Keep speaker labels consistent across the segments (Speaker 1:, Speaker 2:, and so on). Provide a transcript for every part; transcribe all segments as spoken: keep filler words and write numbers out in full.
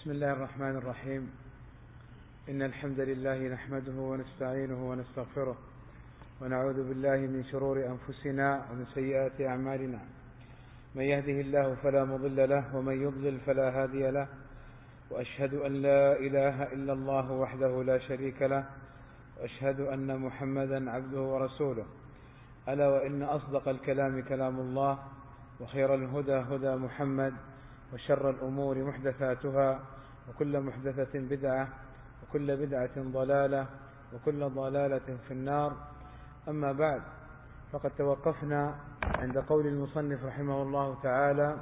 Speaker 1: بسم الله الرحمن الرحيم. إن الحمد لله نحمده ونستعينه ونستغفره ونعوذ بالله من شرور أنفسنا ومن سيئات أعمالنا. من يهده الله فلا مضل له ومن يضلل فلا هادي له، وأشهد أن لا إله إلا الله وحده لا شريك له، وأشهد أن محمدا عبده ورسوله. ألا وإن أصدق الكلام كلام الله، وخير الهدى هدى محمد، وشر الأمور محدثاتها، وكل محدثة بدعة، وكل بدعة ضلالة، وكل ضلالة في النار. أما بعد، فقد توقفنا عند قول المصنف رحمه الله تعالى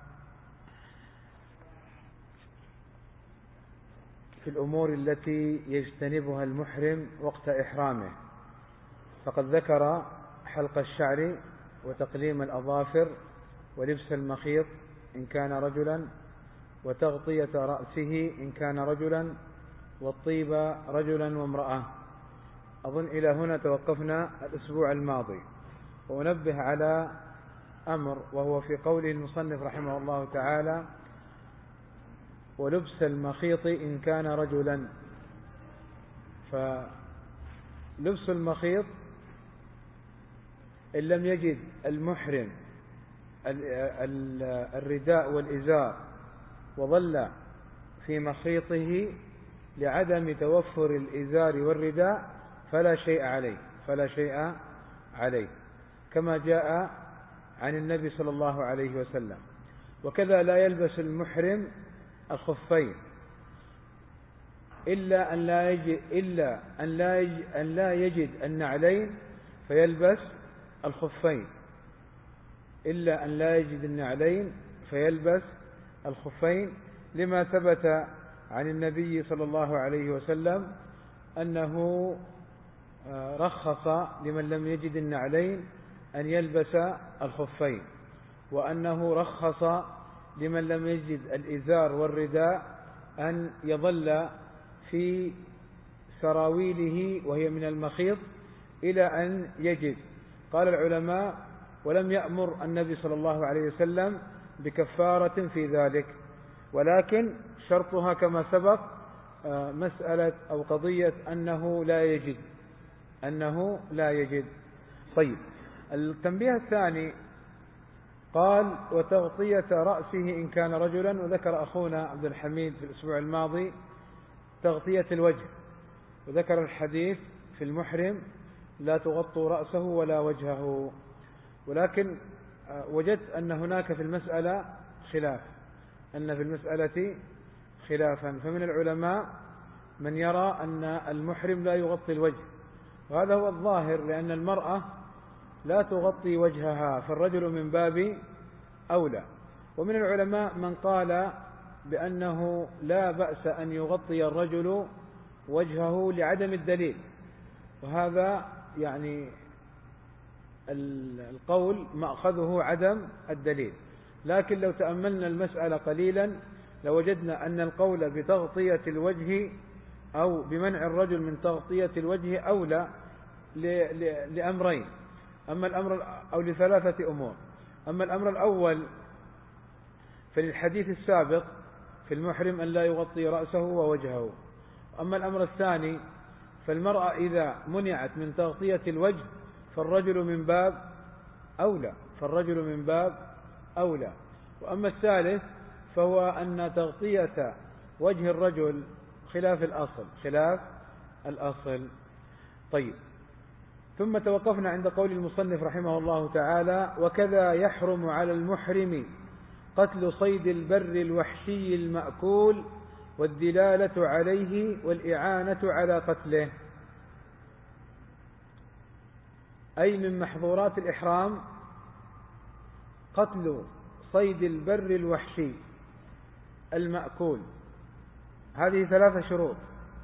Speaker 1: في الأمور التي يجتنبها المحرم وقت إحرامه، فقد ذكر حلق الشعر وتقليم الأظافر ولبس المخيط إن كان رجلا، وتغطية رأسه إن كان رجلا، والطيب رجلا وامرأة. أظن إلى هنا توقفنا الأسبوع الماضي. وأنبه على أمر، وهو في قوله المصنف رحمه الله تعالى ولبس المخيط إن كان رجلا. فلبس المخيط إن لم يجد المحرم الرداء والإزار وظل في مخيطه لعدم توفر الإزار والرداء فلا شيء عليه فلا شيء عليه كما جاء عن النبي صلى الله عليه وسلم. وكذا لا يلبس المحرم الخفين إلا أن لا يجد إلا أن لا يجد, أن لا يجد النعلين فيلبس الخفين إلا أن لا يجد النعلين فيلبس الخفين لما ثبت عن النبي صلى الله عليه وسلم أنه رخص لمن لم يجد النعلين أن يلبس الخفين، وأنه رخص لمن لم يجد الإزار والرداء أن يظل في سراويله وهي من المخيط إلى أن يجد. قال العلماء: ولم يأمر النبي صلى الله عليه وسلم بكفارة في ذلك، ولكن شرطها كما سبق مسألة أو قضية أنه لا يجد أنه لا يجد. طيب، التنبيه الثاني قال: وتغطية رأسه إن كان رجلا. وذكر أخونا عبد الحميد في الأسبوع الماضي تغطية الوجه، وذكر الحديث في المحرم: لا تغطوا رأسه ولا وجهه. ولكن وجدت أن هناك في المسألة خلاف أن في المسألة خلافا فمن العلماء من يرى أن المحرم لا يغطي الوجه، وهذا هو الظاهر، لأن المرأة لا تغطي وجهها، فالرجل من باب أولى. ومن العلماء من قال بأنه لا بأس أن يغطي الرجل وجهه لعدم الدليل، وهذا يعني القول مأخذه عدم الدليل. لكن لو تأملنا المسألة قليلا لوجدنا أن القول بتغطية الوجه أو بمنع الرجل من تغطية الوجه أولى لأمرين، أما الأمر أو لثلاثة أمور. أما الأمر الأول فللحديث السابق في المحرم أن لا يغطي رأسه ووجهه. أما الأمر الثاني فالمرأة إذا منعت من تغطية الوجه فالرجل من باب أولى فالرجل من باب أولى. وأما الثالث فهو أن تغطية وجه الرجل خلاف الأصل خلاف الأصل. طيب، ثم توقفنا عند قول المصنف رحمه الله تعالى: وكذا يحرم على المحرم قتل صيد البر الوحشي المأكول والدلالة عليه والإعانة على قتله. أي من محظورات الإحرام قتل صيد البر الوحشي المأكول. هذه ثلاثة شروط،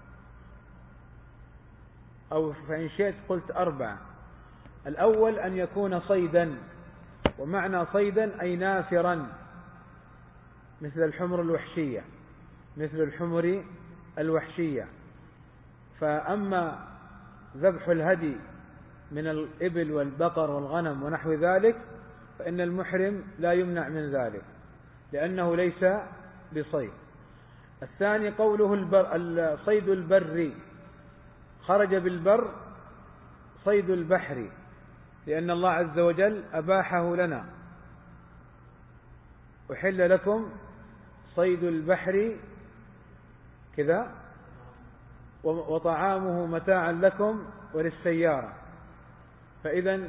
Speaker 1: أو فإن شئت قلت أربعة. الأول أن يكون صيدا، ومعنى صيدا أي نافرا، مثل الحمر الوحشية مثل الحمر الوحشية. فأما ذبح الهدي من الإبل والبقر والغنم ونحو ذلك فإن المحرم لا يمنع من ذلك لأنه ليس بصيد. الثاني قوله البر صيد البر، خرج بالبر صيد البحر، لأن الله عز وجل أباحه لنا، أحل لكم صيد البحر كذا وطعامه متاعا لكم وللسيارة. فإذا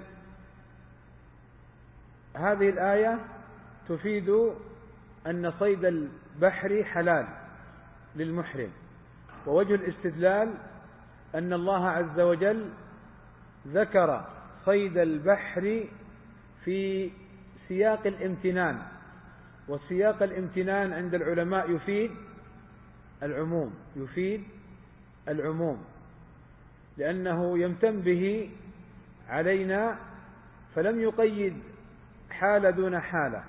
Speaker 1: هذه الآية تفيد أن صيد البحر حلال للمحرم، ووجه الاستدلال أن الله عز وجل ذكر صيد البحر في سياق الامتنان، وسياق الامتنان عند العلماء يفيد العموم، يفيد العموم لأنه يمتن به علينا، فلم يقيد حالة دون حالة.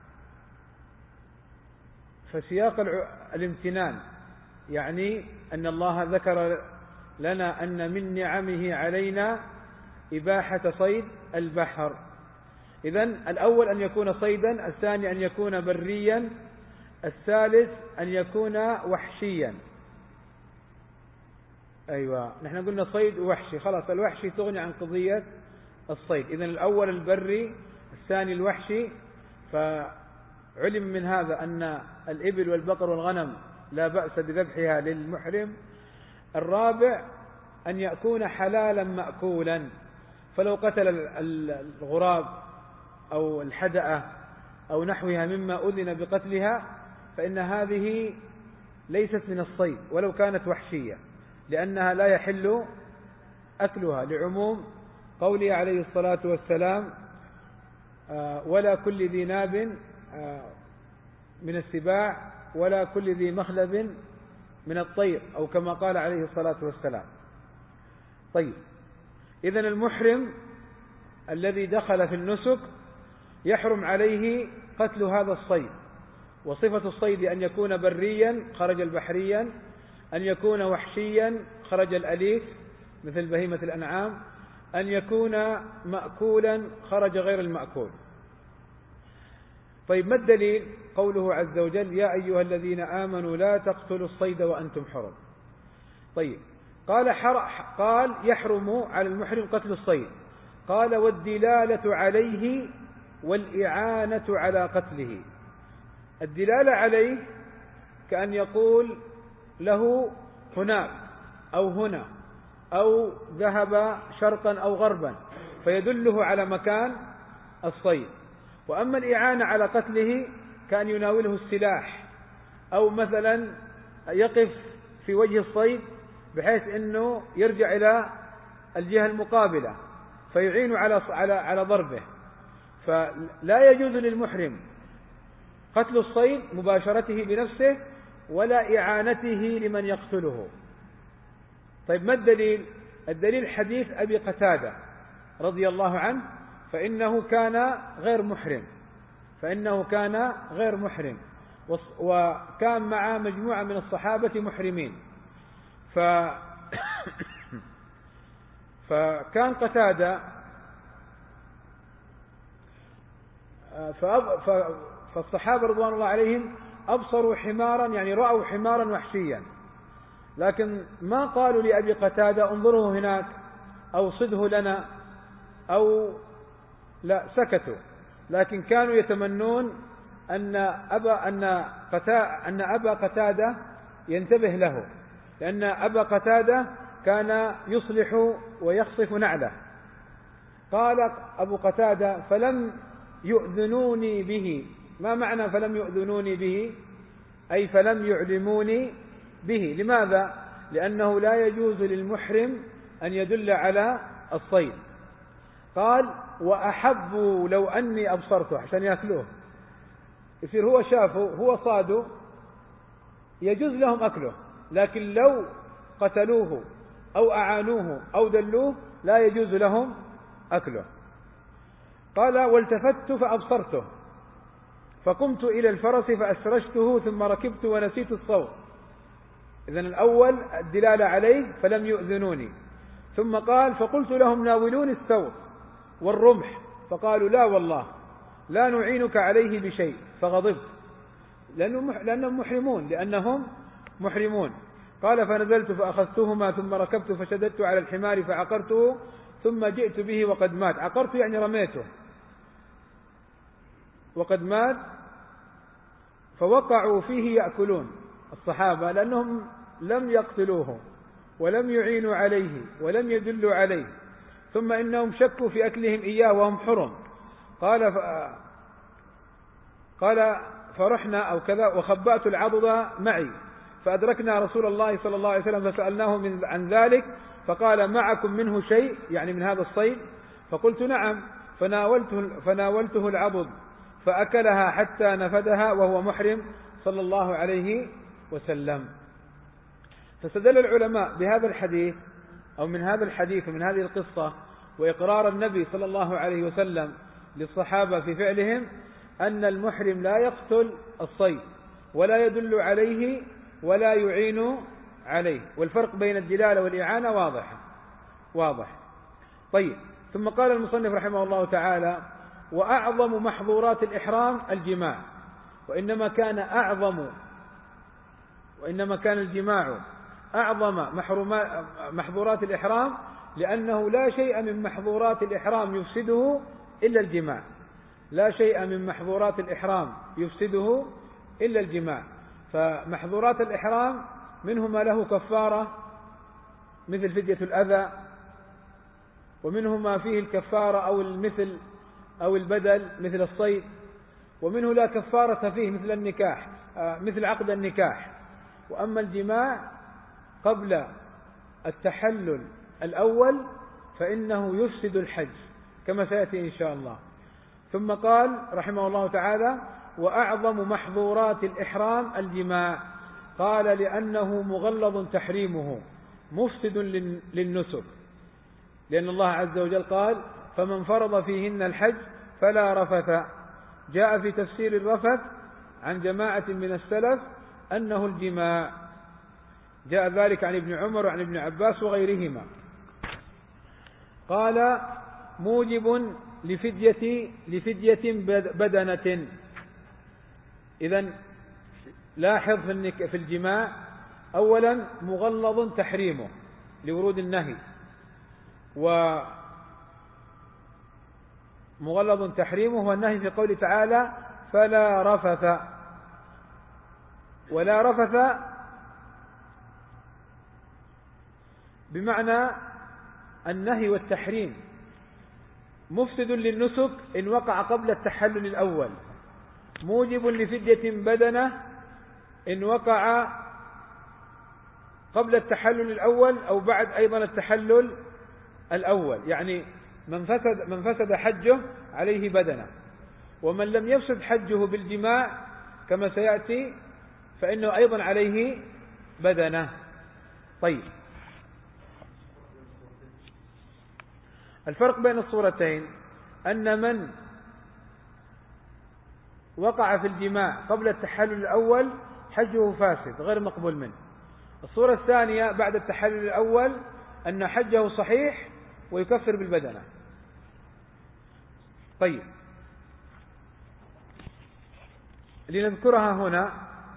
Speaker 1: فسياق الامتنان يعني أن الله ذكر لنا أن من نعمه علينا إباحة صيد البحر. إذن الأول أن يكون صيدا، الثاني أن يكون بريا، الثالث أن يكون وحشيا. أيوة، نحن قلنا صيد وحشي، خلاص الوحشي تغني عن قضية الصيد. إذن الأول البري، الثاني الوحشي. فعلم من هذا أن الإبل والبقر والغنم لا بأس بذبحها للمحرم. الرابع أن يكون حلالا مأكولا، فلو قتل الغراب أو الحدأة أو نحوها مما أذن بقتلها فإن هذه ليست من الصيد ولو كانت وحشية، لأنها لا يحل أكلها، لعموم قوله عليه الصلاة والسلام: ولا كل ذي ناب من السباع ولا كل ذي مخلب من الطير، أو كما قال عليه الصلاة والسلام. طيب، إذن المحرم الذي دخل في النسك يحرم عليه قتل هذا الصيد، وصفة الصيد أن يكون بريا خرج البحريا، أن يكون وحشيا خرج الأليف مثل بهيمة الأنعام، أن يكون مأكولا خرج غير المأكول. طيب، ما الدليل؟ قوله عز وجل: يا أيها الذين آمنوا لا تقتلوا الصيد وأنتم حرم. طيب، قال, قال يحرم على المحرم قتل الصيد، قال والدلالة عليه والإعانة على قتله. الدلالة عليه كأن يقول له هناك أو هنا أو ذهب شرقا أو غربا، فيدله على مكان الصيد. وأما الإعانة على قتله كأن يناوله السلاح، أو مثلا يقف في وجه الصيد بحيث أنه يرجع إلى الجهة المقابلة فيعين على على على ضربه. فلا يجوز للمحرم قتل الصيد مباشرته بنفسه ولا إعانته لمن يقتله. طيب، ما الدليل؟ الدليل حديث أبي قتادة رضي الله عنه، فإنه كان غير محرم فإنه كان غير محرم وكان مع مجموعة من الصحابة محرمين. ف... فكان قتادة فأب... ف... فالصحابة رضوان الله عليهم أبصروا حمارا، يعني رأوا حمارا وحشيا، لكن ما قالوا لأبي قتادة انظره هناك أو صده لنا أو لا، سكتوا. لكن كانوا يتمنون أن أبا أن قتا أن أبا قتادة ينتبه له، لأن أبا قتادة كان يصلح ويخصف نعله. قال أبو قتادة: فلم يؤذنوني به. ما معنى فلم يؤذنوني به؟ أي فلم يعلموني به. لماذا؟ لأنه لا يجوز للمحرم أن يدل على الصيد. قال: وأحبوا لو أني أبصرته، عشان يأكلوه، يصير هو شافه هو صاده يجوز لهم أكله، لكن لو قتلوه أو أعانوه أو دلوه لا يجوز لهم أكله. قال: والتفت فأبصرته فقمت إلى الفرس فأسرجته ثم ركبت ونسيت الصوت. إذن الأول الدلالة عليه فلم يؤذنوني. ثم قال: فقلت لهم ناولوني الثوب والرمح، فقالوا: لا والله لا نعينك عليه بشيء. فغضبت، لأنهم محرمون، لأنهم محرمون. قال فنزلت فأخذتهما ثم ركبت فشددت على الحمار فعقرته ثم جئت به وقد مات. عقرته يعني رميته وقد مات. فوقعوا فيه يأكلون الصحابة لأنهم لم يقتلوه ولم يعينوا عليه ولم يدلوا عليه، ثم إنهم شكوا في أكلهم إياه وهم حرم. قال ف... قال فرحنا أو كذا وخبأت العضد معي فأدركنا رسول الله صلى الله عليه وسلم فسألناه من عن ذلك فقال معكم منه شيء يعني من هذا الصيد؟ فقلت نعم. فناولته, فناولته العضد فأكلها حتى نفدها وهو محرم صلى الله عليه وسلم. فاستدل العلماء بهذا الحديث أو من هذا الحديث ومن هذه القصة وإقرار النبي صلى الله عليه وسلم للصحابة في فعلهم أن المحرم لا يقتل الصيد ولا يدل عليه ولا يعين عليه. والفرق بين الدلالة والإعانة واضح واضح. طيب، ثم قال المصنف رحمه الله تعالى: وأعظم محظورات الإحرام الجماع. وإنما كان أعظم وإنما كان الجماع أعظم محظورات الإحرام لأنه لا شيء من محظورات الإحرام يفسده إلا الجماع. لا شيء من محظورات الإحرام يفسده إلا الجماع. فمحظورات الإحرام منه ما له كفارة مثل فدية الأذى، ومنه ما فيه الكفارة أو المثل أو البدل مثل الصيد، ومنه لا كفارة فيه مثل النكاح مثل عقد النكاح. وأما الجماع قبل التحلل الأول فإنه يفسد الحج كما سيأتي إن شاء الله. ثم قال رحمه الله تعالى: وأعظم محظورات الإحرام الجماع. قال: لأنه مغلظ تحريمه مفسد للنسك، لأن الله عز وجل قال: فمن فرض فيهن الحج فلا رفث. جاء في تفسير الرفث عن جماعة من السلف أنه الجماع، جاء ذلك عن ابن عمر وعن ابن عباس وغيرهما. قال: موجب لفدية لفدية بدنة. إذن لاحظ في الجماع أولا مغلظ تحريمه لورود النهي، ومغلظ تحريمه والنهي في قوله تعالى: فلا رفث. ولا رفث بمعنى النهي والتحريم مفسد للنسك إن وقع قبل التحلل الأول، موجب لفدية بدنة إن وقع قبل التحلل الأول أو بعد أيضا التحلل الأول. يعني من فسد, من فسد حجه عليه بدنة، ومن لم يفسد حجه بالجماع كما سيأتي فإنه أيضا عليه بدنة. طيب، الفرق بين الصورتين أن من وقع في الجماع قبل التحلل الأول حجه فاسد غير مقبول منه. الصورة الثانية بعد التحلل الأول أن حجه صحيح ويكفر بالبدنة. طيب، لنذكرها هنا.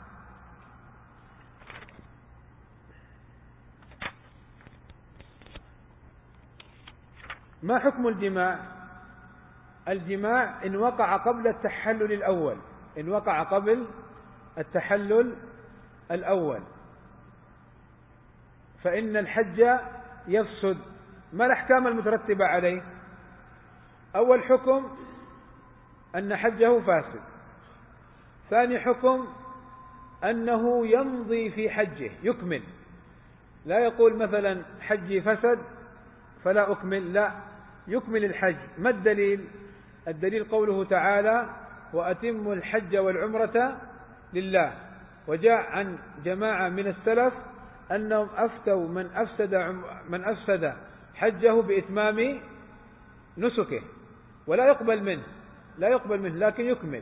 Speaker 1: ما حكم الجماع؟ الجماع إن وقع قبل التحلل الأول إن وقع قبل التحلل الأول فإن الحج يفسد. ما الأحكام المترتبة عليه؟ أول حكم أن حجه فاسد. ثاني حكم أنه يمضي في حجه يكمل، لا يقول مثلا حجي فسد فلا أكمل، لا، يكمل الحج. ما الدليل؟ الدليل قوله تعالى: وأتموا الحج والعمرة لله. وجاء عن جماعة من السلف أنهم أفتوا من أفسد, من أفسد حجه بإتمام نسكه ولا يقبل منه لا يقبل منه لكن يكمل.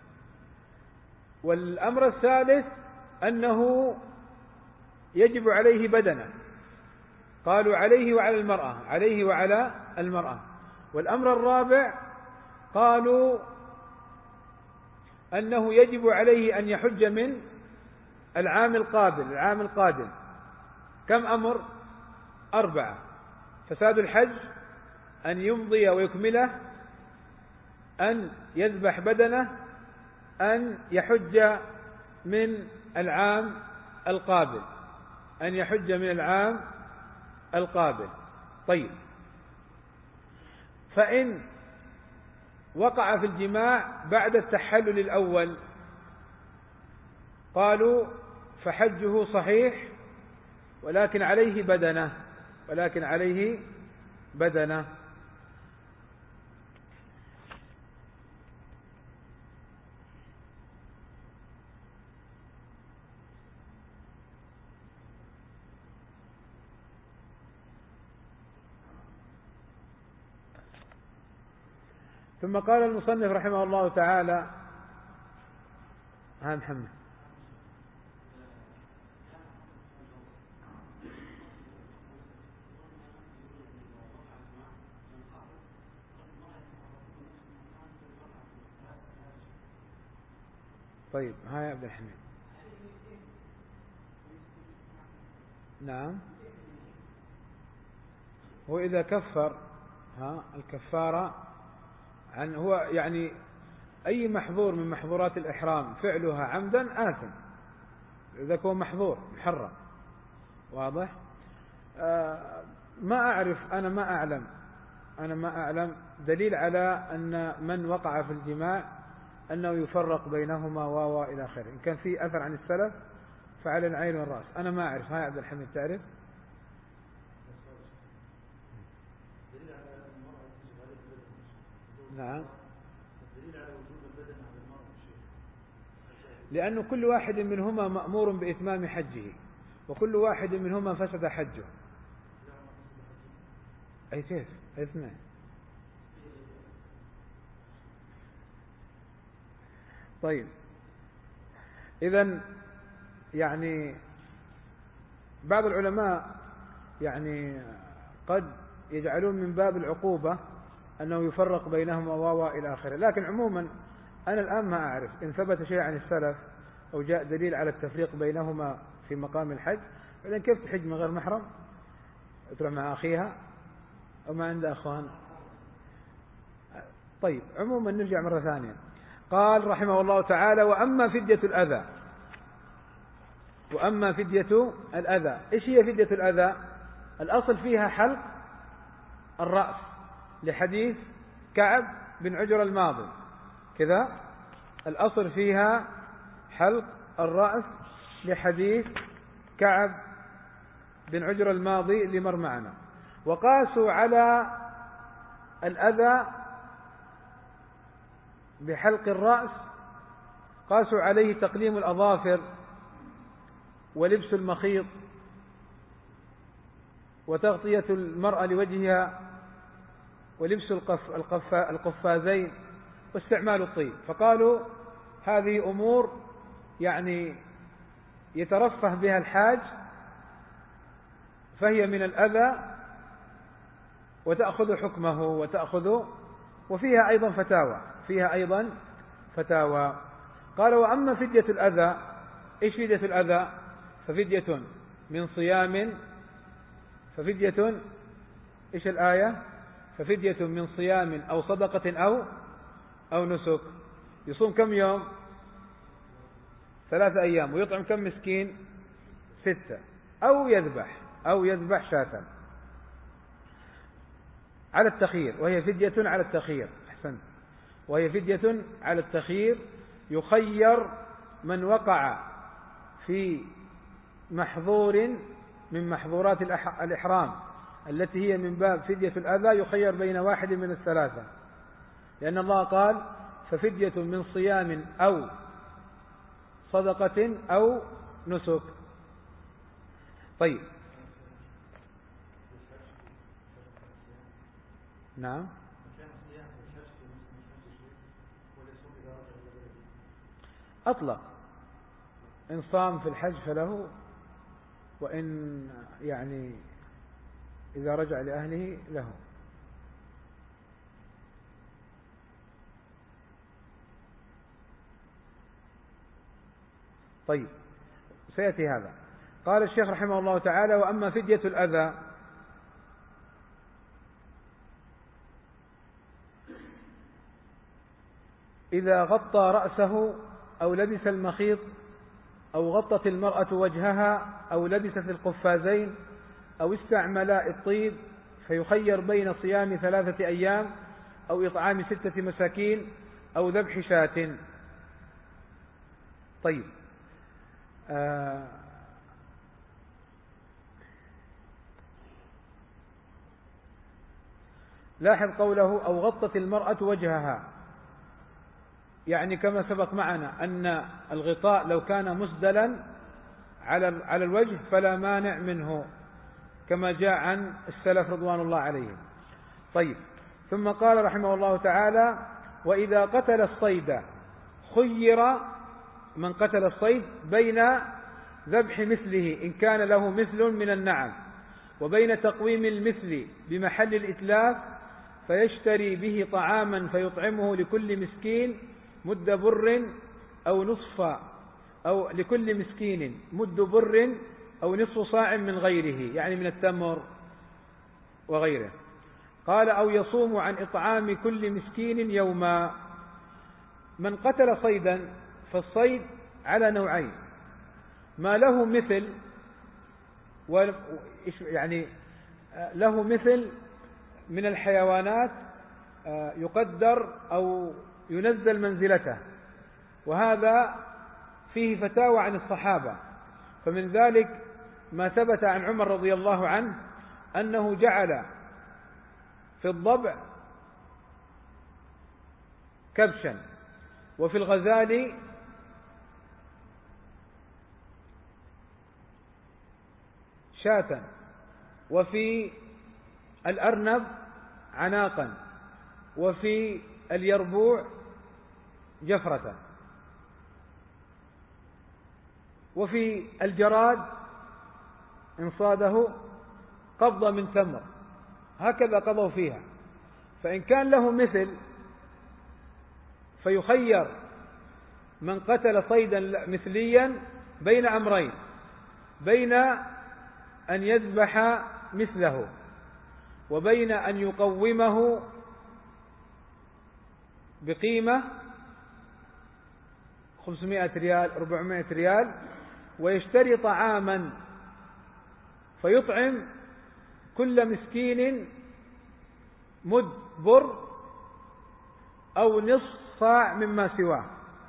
Speaker 1: والأمر الثالث أنه يجب عليه بدنة، قالوا عليه وعلى المرأة عليه وعلى المرأة. والأمر الرابع قالوا أنه يجب عليه أن يحج من العام القابل العام القادم كم أمر؟ أربعة. فساد الحج أن يمضي ويكمله، أن يذبح بدنه، أن يحج من العام القابل أن يحج من العام القابل. طيب، فإن وقع في الجماع بعد التحلل الأول قالوا فحجه صحيح، ولكن عليه بدنه ولكن عليه بدنه. ثم قال المصنف رحمه الله تعالى: ها محمد. طيب، ها يا عبد الحميد. نعم، هو إذا كفر ها الكفارة عن هو يعني أي محظور من محظورات الإحرام فعلها عمدا آثم، إذا كان محظور محرم. واضح؟ آه ما أعرف أنا ما أعلم أنا ما أعلم دليل على أن من وقع في الجماع أنه يفرق بينهما واو إلى آخره. إن كان في أثر عن السلف فعلى العين والرأس. أنا ما أعرف. ها يا عبد الحميد تعرف؟ نعم، لأن كل واحد منهما مأمور بإتمام حجه، وكل واحد منهما فسد حجه. أي كيف؟ أي اثنين. طيب، إذن يعني بعض العلماء يعني قد يجعلون من باب العقوبة أنه يفرق بينهما واو إلى آخره، لكن عموما أنا الآن ما أعرف إن ثبت شيء عن السلف أو جاء دليل على التفريق بينهما في مقام الحج. بعدين كيف تحج من غير محرم؟ تروح مع أخيها أو ما عنده أخوان؟ طيب، عموما نرجع مرة ثانية. قال رحمه الله تعالى: وأما فدية الأذى وأما فدية الأذى إيش هي فدية الأذى؟ الأصل فيها حلق الرأس، لحديث كعب بن عجر الماضي كذا. الأصل فيها حلق الرأس لحديث كعب بن عجر الماضي لمر معنا. وقاسوا على الأذى بحلق الرأس، قاسوا عليه تقليم الأظافر ولبس المخيط وتغطية المرأة لوجهها ولبس القف القفازين واستعمال الطيب. فقالوا هذه أمور يعني يترفه بها الحاج، فهي من الأذى وتأخذ حكمه وتأخذ وفيها أيضا فتاوى فيها أيضا فتاوى. قال: وأما فدية الأذى إيش فدية الأذى؟ ففدية من صيام ففدية إيش الآية؟ ففدية من صيام أو صدقة أو أو نسك. يصوم كم يوم؟ ثلاثة أيام. ويطعم كم مسكين؟ ستة. أو يذبح أو يذبح شاة على التخيير، وهي فدية على التخيير. أحسنت، وهي فدية على التخيير. يخير من وقع في محظور من محظورات الإحرام التي هي من باب فدية الأذى، يخير بين واحد من الثلاثة، لأن الله قال: ففدية من صيام أو صدقة أو نسك. طيب، نعم، أطلق. إن صام في الحج فله، وإن يعني إذا رجع لأهله له. طيب، سيأتي هذا. قال الشيخ رحمه الله تعالى: وأما فدية الأذى إذا غطى رأسه أو لبس المخيط أو غطت المرأة وجهها أو لبست القفازين أو استعملا الطيب، فيخير بين صيام ثلاثة أيام أو إطعام ستة مساكين أو ذبح شاة. طيب، آه لاحظ قوله أو غطت المرأة وجهها، يعني كما سبق معنا أن الغطاء لو كان مسدلا على على الوجه فلا مانع منه، كما جاء عن السلف رضوان الله عليهم. طيب، ثم قال رحمه الله تعالى: وإذا قتل الصيد خير من قتل الصيد بين ذبح مثله إن كان له مثل من النعم، وبين تقويم المثل بمحل الإتلاف فيشتري به طعاما فيطعمه لكل مسكين مد بر أو نصف أو لكل مسكين مد بر أو نصف صاع من غيره، يعني من التمر وغيره. قال: أو يصوم عن إطعام كل مسكين يوما. من قتل صيدا، فالصيد على نوعين: ما له مثل، يعني له مثل من الحيوانات يقدر أو ينزل منزلته، وهذا فيه فتاوى عن الصحابة. فمن ذلك ما ثبت عن عمر رضي الله عنه أنه جعل في الضبع كبشا، وفي الغزال شاة، وفي الأرنب عناقا، وفي اليربوع جفرة، وفي الجراد إن صاده قبضة من تمر، هكذا قضوا فيها. فإن كان له مثل فيخير من قتل صيدا مثليا بين أمرين: بين أن يذبح مثله، وبين أن يقومه بقيمة خمسمائة ريال أربعمائة ريال، ويشتري طعاما فيطعم كل مسكين مد بر أو نصف صاع مما سواه،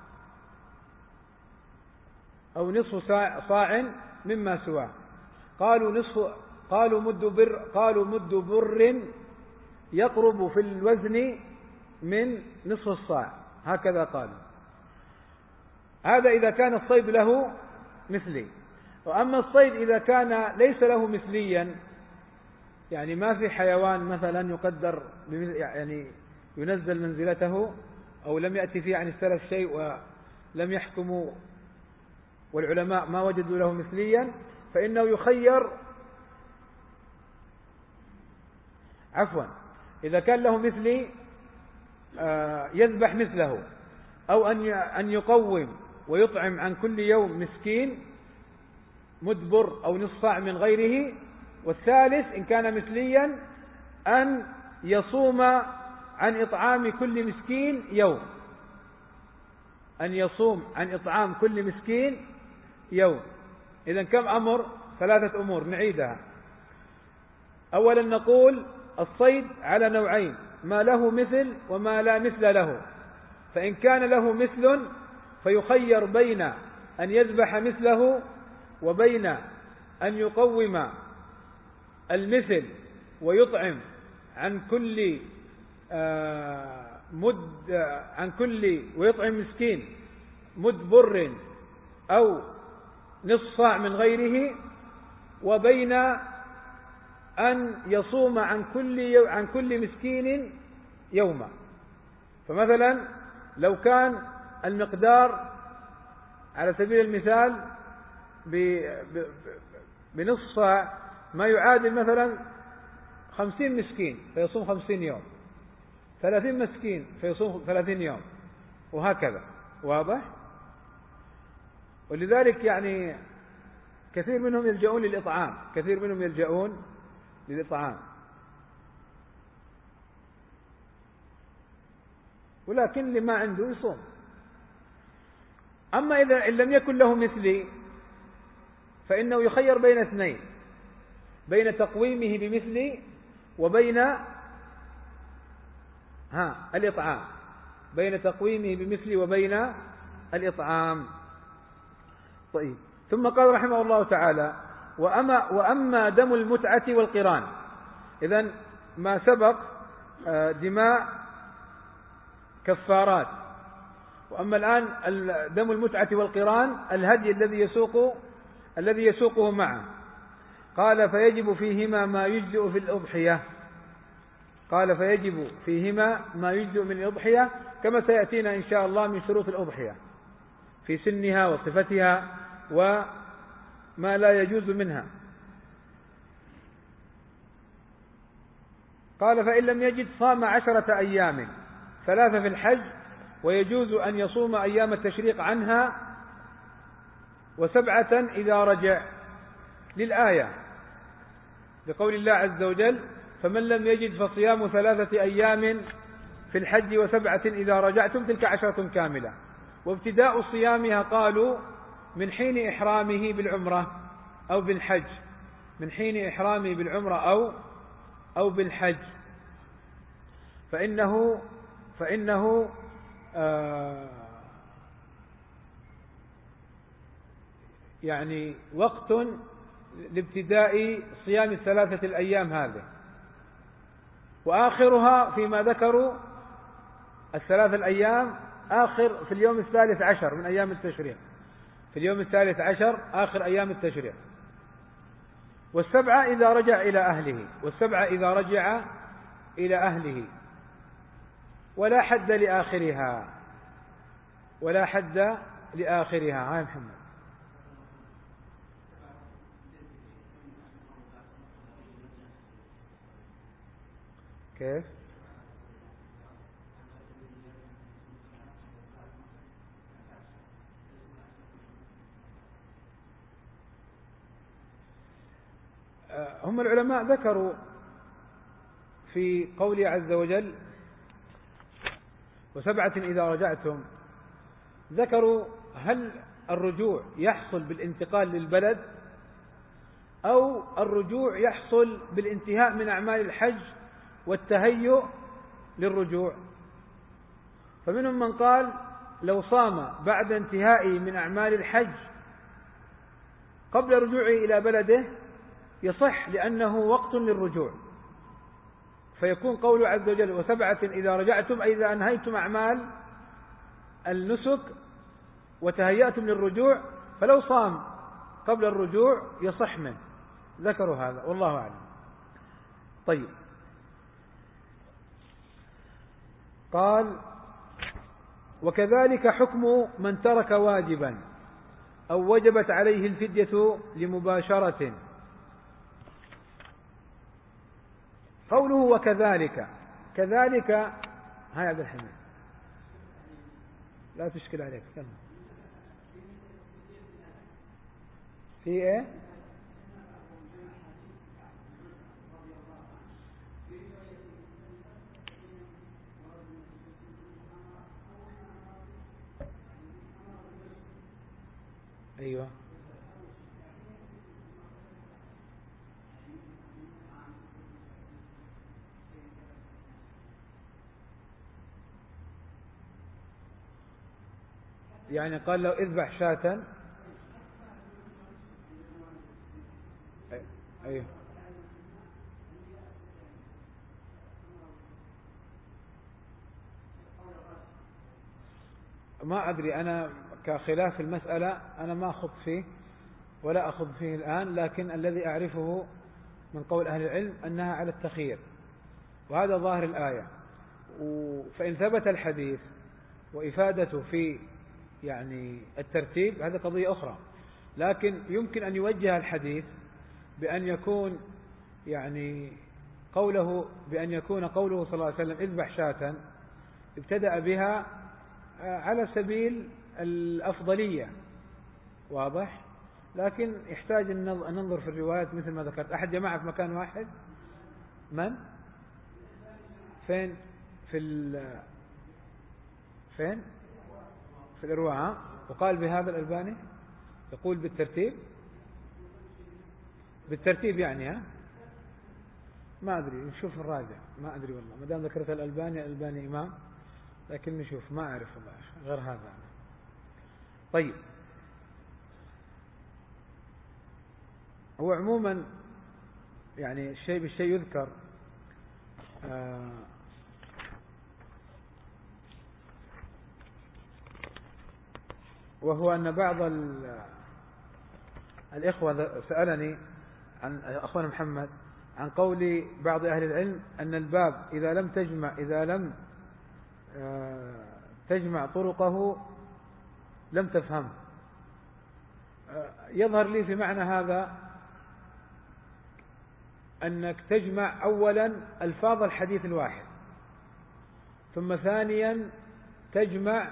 Speaker 1: أو نصف صاع مما سواه. قالوا نصف قالوا مد بر قالوا مد بر يقرب في الوزن من نصف الصاع، هكذا قالوا. هذا إذا كان الصيد له مثلي. وأما الصيد إذا كان ليس له مثليا، يعني ما في حيوان مثلا يقدر يعني ينزل منزلته، أو لم يأتي فيه عن السلف شيء ولم يحكموا والعلماء ما وجدوا له مثليا، فإنه يخير عفوا إذا كان له مثلي يذبح مثله، أو أن يقوم ويطعم عن كل يوم مسكين مدبر أو نصف صاع من غيره. والثالث إن كان مثليا أن يصوم عن إطعام كل مسكين يوم، أن يصوم عن إطعام كل مسكين يوم. إذن كم أمر؟ ثلاثة أمور نعيدها. أولا نقول الصيد على نوعين: ما له مثل وما لا مثل له. فإن كان له مثل فيخير بين أن يذبح مثله وبين أن يقوم المثل ويطعم عن كل مد عن كل ويطعم مسكين مد بر أو نصف صاع من غيره، وبين أن يصوم عن كل عن كل مسكين يوما. فمثلا لو كان المقدار على سبيل المثال بنصف صاع، ما يعادل مثلا خمسين مسكين فيصوم خمسين يوم، ثلاثين مسكين فيصوم ثلاثين يوم، وهكذا. واضح؟ ولذلك يعني كثير منهم يلجؤون للإطعام، كثير منهم يلجؤون للإطعام، ولكن اللي ما عنده يصوم. أما إذا إن لم يكن له مثلي فإنه يخير بين اثنين، بين تقويمه بمثلي وبين ها الإطعام، بين تقويمه بمثلي وبين الإطعام. طيب، ثم قال رحمه الله تعالى: وأما, وأما دم المتعة والقران. إذن ما سبق دماء كفارات، وأما الآن دم المتعة والقران الهدي الذي يسوق الذي يسوقه معه. قال: فيجب فيهما ما يجزئ في الأضحية. قال: فيجب فيهما ما يجزئ من الأضحية، كما سيأتينا إن شاء الله من شروط الأضحية في سنها وصفتها وما لا يجوز منها. قال: فإن لم يجد صام عشرة أيام، ثلاثة في الحج، ويجوز أن يصوم أيام التشريق عنها، وسبعة إذا رجع، للآية، لقول الله عز وجل: فمن لم يجد فصيام ثلاثة أيام في الحج وسبعة إذا رجعتم، تلك عشرة كاملة. وابتداء صيامها قالوا من حين إحرامه بالعمرة أو بالحج، من حين إحرامه بالعمرة أو أو بالحج، فإنه فإنه آه يعني وقت لابتداء صيام الثلاثة الأيام هذه، وآخرها فيما ذكروا الثلاثة الأيام آخر في اليوم الثالث عشر من أيام التشريق، في اليوم الثالث عشر آخر أيام التشريق. والسبعة إذا رجع إلى أهله، والسبعة إذا رجع إلى أهله، ولا حد لآخرها، ولا حد لآخرها. هاي محمد كيف؟ هم العلماء ذكروا في قوله عز وجل: وسبعة إذا رجعتم، ذكروا هل الرجوع يحصل بالانتقال للبلد، أو الرجوع يحصل بالانتهاء من أعمال الحج والتهيؤ للرجوع. فمنهم من قال لو صام بعد انتهائه من أعمال الحج قبل رجوعه إلى بلده يصح، لأنه وقت للرجوع، فيكون قوله عز وجل: وسبعة إذا رجعتم، أي إذا أنهيتم أعمال النسك وتهيأتم للرجوع، فلو صام قبل الرجوع يصح منه. ذكروا هذا والله أعلم. طيب، قال: وكذلك حكم من ترك واجبا أو وجبت عليه الفدية لمباشرة. قوله وكذلك، كذلك، هاي عبد الحميد لا تشكل عليك، كمل. في ايه؟ ايوه، يعني قال لو اذبح شاة. ايوه، ما أدري أنا كخلاف المسألة، أنا ما أخذ فيه ولا أخذ فيه الآن، لكن الذي أعرفه من قول أهل العلم أنها على التخيير، وهذا ظاهر الآية. فإن ثبت الحديث وإفادته في يعني الترتيب هذا قضية أخرى، لكن يمكن أن يوجه الحديث بأن يكون يعني قوله بأن يكون قوله صلى الله عليه وسلم اذبح شاة ابتدأ بها على سبيل الأفضلية، واضح، لكن يحتاج أن ننظر في الروايات مثل ما ذكرت. أحد جماعة في مكان واحد؟ من؟ فين؟ في ال فين؟ في الإرواء. وقال بهذا الألباني يقول بالترتيب، بالترتيب يعني ها ما أدري، نشوف الراجع، ما أدري والله، ما دام ذكرت الألباني، الألباني إمام، لكن نشوف، ما أعرف والله غير هذا. طيب، هو عموما يعني الشيء بالشيء يذكر. آه وهو أن بعض الإخوة سألني عن أخونا محمد عن قول بعض أهل العلم أن الباب إذا لم تجمع إذا لم تجمع طرقه لم تفهم. يظهر لي في معنى هذا أنك تجمع أولا ألفاظ الحديث الواحد، ثم ثانيا تجمع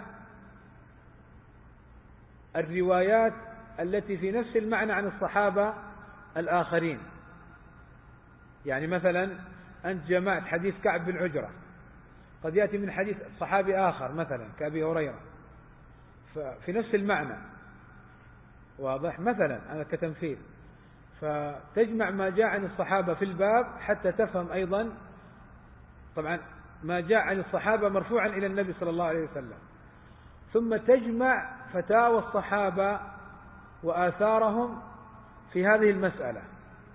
Speaker 1: الروايات التي في نفس المعنى عن الصحابة الآخرين. يعني مثلا أنت جمعت حديث كعب بن عجرة، قد يأتي من حديث صحابي آخر مثلا كأبي هريرة في نفس المعنى، واضح مثلا أنا كتمثيل، فتجمع ما جاء عن الصحابة في الباب حتى تفهم أيضا طبعا ما جاء عن الصحابة مرفوعا إلى النبي صلى الله عليه وسلم، ثم تجمع فتاوى الصحابة وآثارهم في هذه المسألة.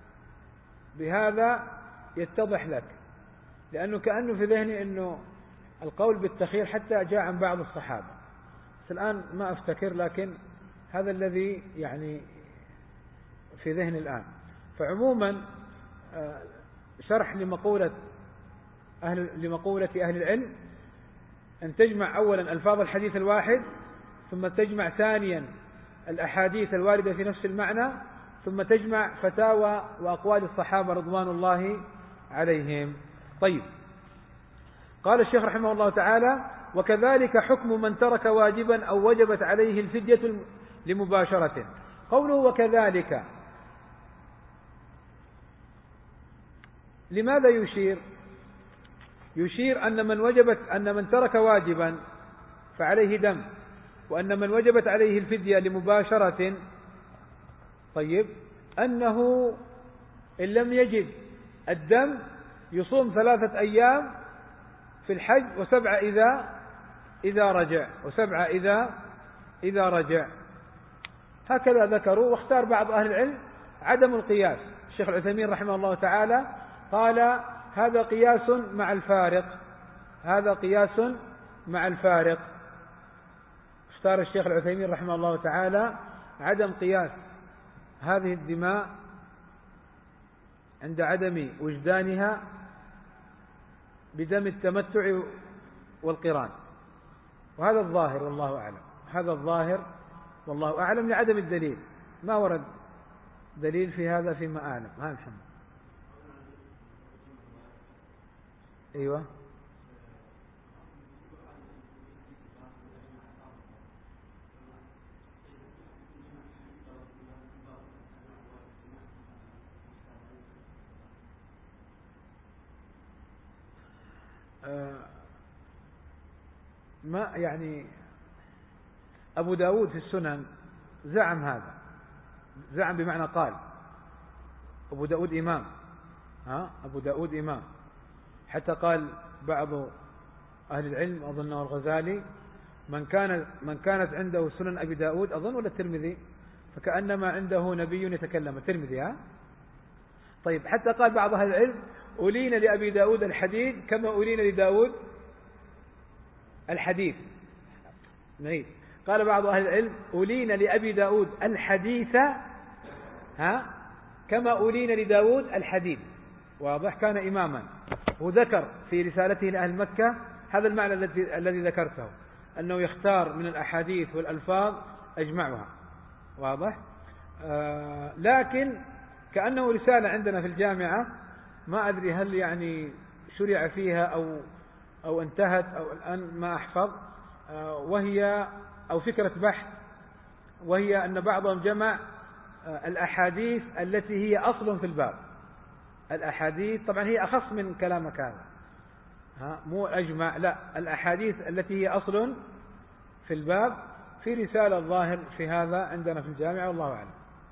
Speaker 1: بهذا يتضح لك، لأنه كأنه في ذهني أنه القول بالتخيير حتى جاء عن بعض الصحابة، بس الآن ما أفتكر، لكن هذا الذي يعني في ذهني الآن. فعموما شرح لمقولة أهل لمقولة أهل العلم أن تجمع أولا ألفاظ الحديث الواحد، ثم تجمع ثانيا الأحاديث الواردة في نفس المعنى، ثم تجمع فتاوى وأقوال الصحابة رضوان الله عليهم. طيب، قال الشيخ رحمه الله تعالى: وكذلك حكم من ترك واجبا أو وجبت عليه الفدية لمباشرة. قوله وكذلك لماذا يشير؟ يشير أن من وجبت أن من ترك واجبا فعليه دم، وأن من وجبت عليه الفدية لمباشرة، طيب، أنه إن لم يجد الدم يصوم ثلاثة أيام في الحج وسبعة إذا إذا رجع وسبعة إذا إذا رجع. هكذا ذكروا. واختار بعض أهل العلم عدم القياس. الشيخ العثيمين رحمه الله تعالى قال: هذا قياس مع الفارق، هذا قياس مع الفارق. اختار الشيخ العثيمين رحمه الله تعالى عدم قياس هذه الدماء عند عدم وجدانها بدم التمتع والقران، وهذا الظاهر والله أعلم، هذا الظاهر والله أعلم لعدم الدليل، ما ورد دليل في هذا فيما أعلم. ها محمد. أيوة. آه ما يعني أبو داود في السنن زعم هذا، زعم بمعنى قال. أبو داود إمام، ها أبو داود إمام، حتى قال بعض أهل العلم أظنه الغزالي: من كان من كانت عنده سنن أبي داود أظن ولا الترمذي فكأنما عنده نبي يتكلم. الترمذي ها. طيب، حتى قال بعض أهل العلم: أولين لأبي داود الحديث كما أولين لداود الحديث. نعيد، قال بعض أهل العلم: أولين لأبي داود الحديث ها كما أولين لداود الحديث. واضح، كان إماما. وذكر في رسالته لأهل مكة هذا المعنى الذي الذي ذكرته، أنه يختار من الأحاديث والألفاظ أجمعها. واضح. آه لكن كأنه رسالة عندنا في الجامعة، ما أدري هل يعني شرع فيها أو أو انتهت أو الآن ما أحفظ، آه وهي أو فكرة بحث، وهي أن بعضهم جمع الأحاديث التي هي أصل في الباب. الأحاديث طبعا هي أخص من كلامك هذا، ها مو أجمع، لا، الأحاديث التي هي أصل في الباب في رسالة الظاهر في هذا عندنا في الجامعة والله أعلم.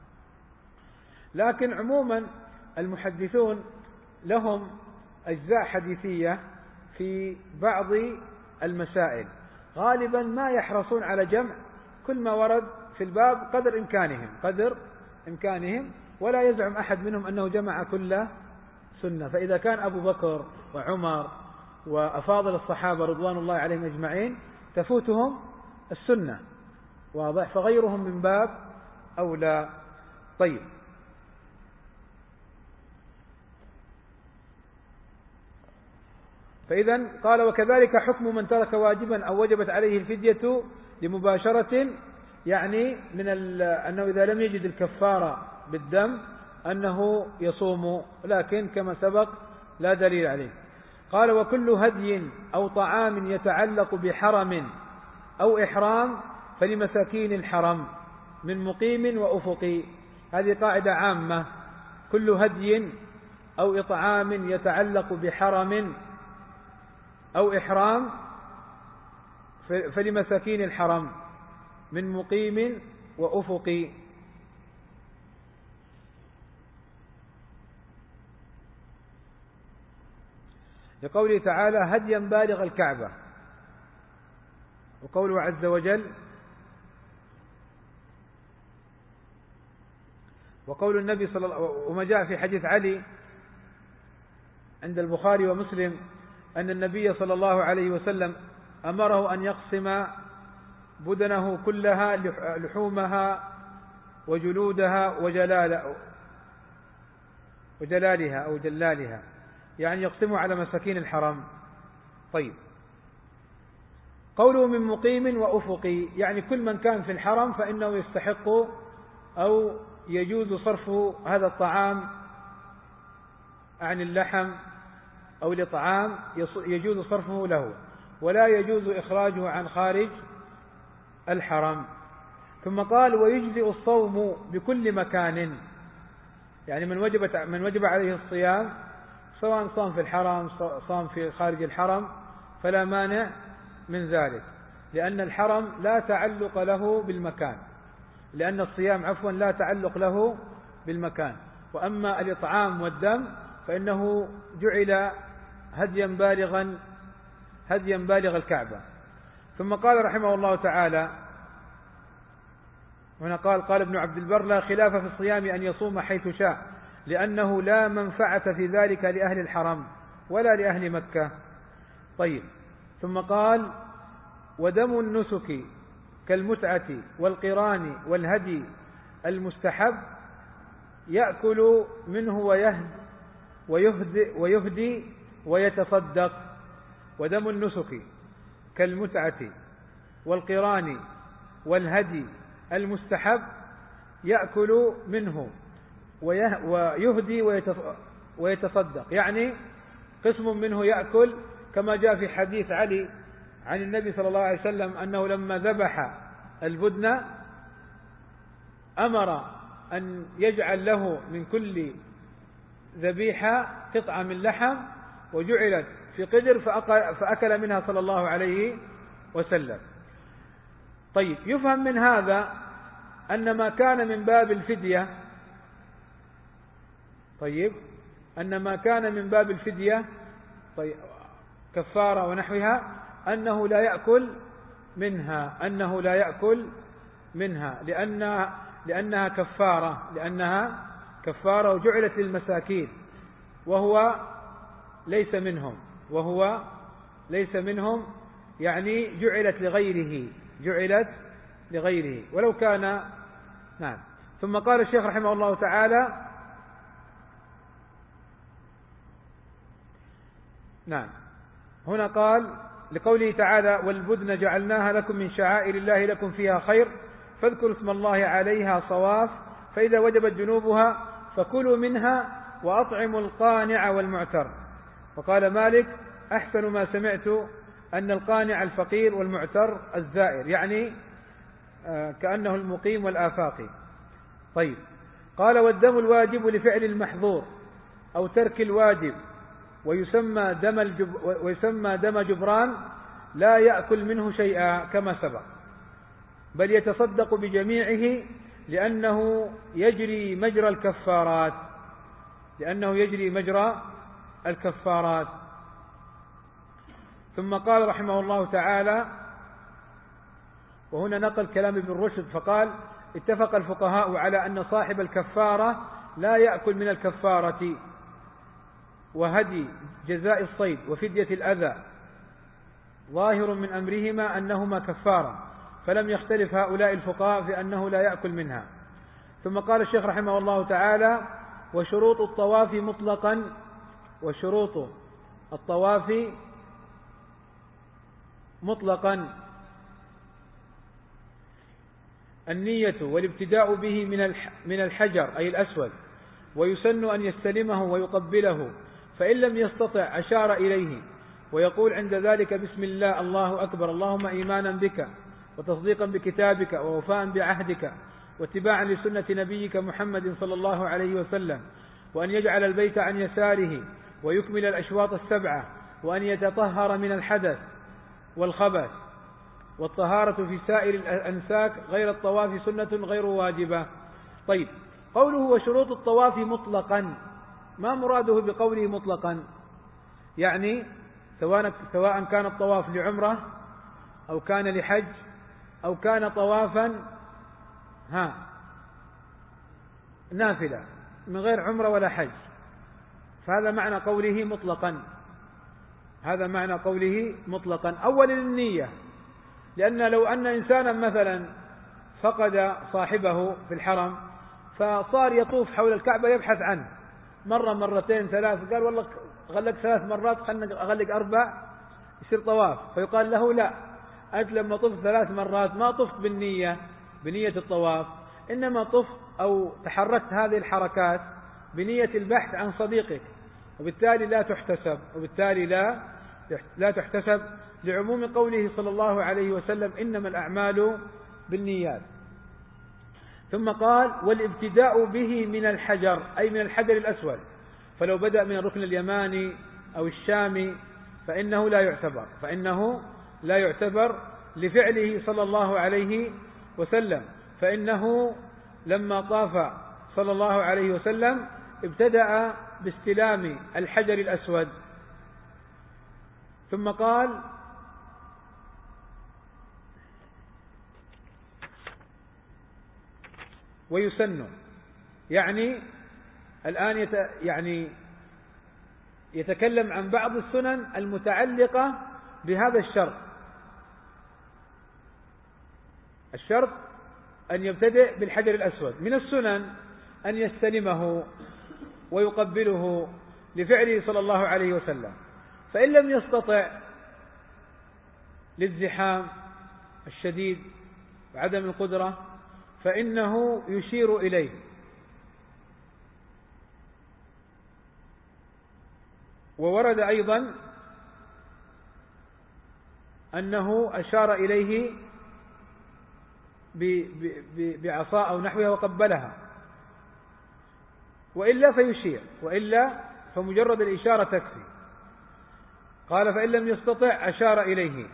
Speaker 1: لكن عموما المحدثون لهم أجزاء حديثية في بعض المسائل، غالبا ما يحرصون على جمع كل ما ورد في الباب قدر إمكانهم قدر إمكانهم ولا يزعم أحد منهم أنه جمع كل سنة. فإذا كان أبو بكر وعمر وأفاضل الصحابة رضوان الله عليهم أجمعين تفوتهم السنة، واضح، فغيرهم من باب أولى. طيب، فإذا قال وكذلك حكم من ترك واجبا أو وجبت عليه الفدية لمباشرة، يعني من أنه إذا لم يجد الكفارة بالدم أنه يصوم، لكن كما سبق لا دليل عليه. قال وكل هدي أو طعام يتعلق بحرم أو إحرام فلمساكين الحرم من مقيم وأفقي. هذه قاعدة عامة، كل هدي أو إطعام يتعلق بحرم أو إحرام فلمساكين الحرم من مقيم وأفقي. لقوله تعالى هديا بالغ الكعبة، وقوله عز وجل وقول النبي صلى الله عليه وسلم، وما جاء في حديث علي عند البخاري ومسلم أن النبي صلى الله عليه وسلم أمره أن يقسم بدنه كلها لحومها وجلودها وجلال وجلالها أو جلالها، يعني يقسمه على مساكين الحرم. طيب، قوله من مقيم وأفقي يعني كل من كان في الحرم فإنه يستحق أو يجوز صرف هذا الطعام عن اللحم أو الإطعام، يجوز صرفه له ولا يجوز إخراجه عن خارج الحرم. ثم قال ويجزئ الصوم بكل مكان، يعني من وجب من وجب عليه الصيام سواء صام في الحرم صام في خارج الحرم فلا مانع من ذلك، لأن الحرم لا تعلق له بالمكان، لأن الصيام عفوا لا تعلق له بالمكان. وأما الإطعام والدم فإنه جعل هديا بالغا هديا بالغ الكعبة. ثم قال رحمه الله تعالى هنا قال قال ابن عبد البر لا خلاف في الصيام أن يصوم حيث شاء، لأنه لا منفعة في ذلك لأهل الحرم ولا لأهل مكة. طيب، ثم قال ودم النسك كالمتعة والقران والهدي المستحب يأكل منه ويهد ويهدي, ويهدي ويتصدق. ودم النسك كالمتعة والقران والهدي المستحب يأكل منه ويهدي ويتصدق، يعني قسم منه يأكل كما جاء في حديث علي عن النبي صلى الله عليه وسلم أنه لما ذبح البدن أمر أن يجعل له من كل ذبيحة قطعة من لحم وجعلت في قدر فأكل منها صلى الله عليه وسلم. طيب، يفهم من هذا أن ما كان من باب الفدية طيب أن ما كان من باب الفدية طيب كفارة ونحوها أنه لا يأكل منها أنه لا يأكل منها لأنها لأنها كفارة لأنها كفارة وجعلت للمساكين وهو ليس منهم وهو ليس منهم يعني جعلت لغيره جعلت لغيره ولو كان. نعم. ثم قال الشيخ رحمه الله تعالى نعم هنا قال لقوله تعالى والبدن جعلناها لكم من شعائر الله لكم فيها خير فاذكروا اسم الله عليها صواف فإذا وجبت جنوبها فكلوا منها وأطعموا القانع والمعتر. وقال مالك أحسن ما سمعت أن القانع الفقير والمعتر الزائر، يعني كأنه المقيم والآفاقي. طيب، قال والدم الواجب لفعل المحظور أو ترك الواجب ويسمى دم, الجب ويسمى دم جبران لا يأكل منه شيئا كما سبق، بل يتصدق بجميعه لأنه يجري مجرى الكفارات لأنه يجري مجرى الكفارات. ثم قال رحمه الله تعالى، وهنا نقل كلام ابن رشد فقال: اتفق الفقهاء على أن صاحب الكفارة لا يأكل من الكفارة وهدي جزاء الصيد وفدية الأذى، ظاهر من أمرهما أنهما كفارة، فلم يختلف هؤلاء الفقهاء في أنه لا يأكل منها. ثم قال الشيخ رحمه الله تعالى: وشروط الطواف مطلقا وشروط الطواف مطلقا النية والابتداء به من الحجر أي الأسود، ويسن أن يستلمه ويقبله، فإن لم يستطع أشار إليه ويقول عند ذلك: بسم الله الله أكبر، اللهم إيمانا بك وتصديقا بكتابك ووفاء بعهدك واتباعا لسنة نبيك محمد صلى الله عليه وسلم، وأن يجعل البيت عن يساره ويكمل الأشواط السبعة، وأن يتطهر من الحدث والخبث، والطهارة في سائر الأنساك غير الطواف سنة غير واجبة. طيب، قوله وشروط الطواف مطلقا، ما مراده بقوله مطلقا؟ يعني سواء سواء كان الطواف لعمرة أو كان لحج أو كان طوافا ها نافلة من غير عمرة ولا حج، فهذا معنى قوله مطلقا. هذا معنى قوله مطلقا. أولا النية، لأن لو أن إنسانا مثلا فقد صاحبه في الحرم فصار يطوف حول الكعبة يبحث عنه مرة مرتين ثلاث، قال والله غلق ثلاث مرات خلنا أغلق أربع يصير طواف، فيقال له لا، أنت لما طفت ثلاث مرات ما طفت بالنية بنية الطواف، إنما طفت أو تحركت هذه الحركات بنية البحث عن صديقك، وبالتالي لا تحتسب وبالتالي لا لا تحتسب لعموم قوله صلى الله عليه وسلم: إنما الأعمال بالنيات. ثم قال: والابتداء به من الحجر أي من الحجر الأسود، فلو بدأ من الركن اليماني أو الشامي فإنه لا يعتبر فإنه لا يعتبر لفعله صلى الله عليه وسلم، فإنه لما طاف صلى الله عليه وسلم ابتدأ باستلام الحجر الأسود. ثم قال: ويسن، يعني الآن يت يعني يتكلم عن بعض السنن المتعلقة بهذا الشرط. الشرط أن يبتدئ بالحجر الأسود. من السنن أن يستلمه ويقبله لفعله صلى الله عليه وسلم، فإن لم يستطع للزحام الشديد وعدم القدرة فإنه يشير إليه. وورد أيضا أنه أشار إليه بعصا أو نحوها وقبلها، وإلا فيشير، وإلا فمجرد الإشارة تكفي. قال: فإن لم يستطع أشار إليه،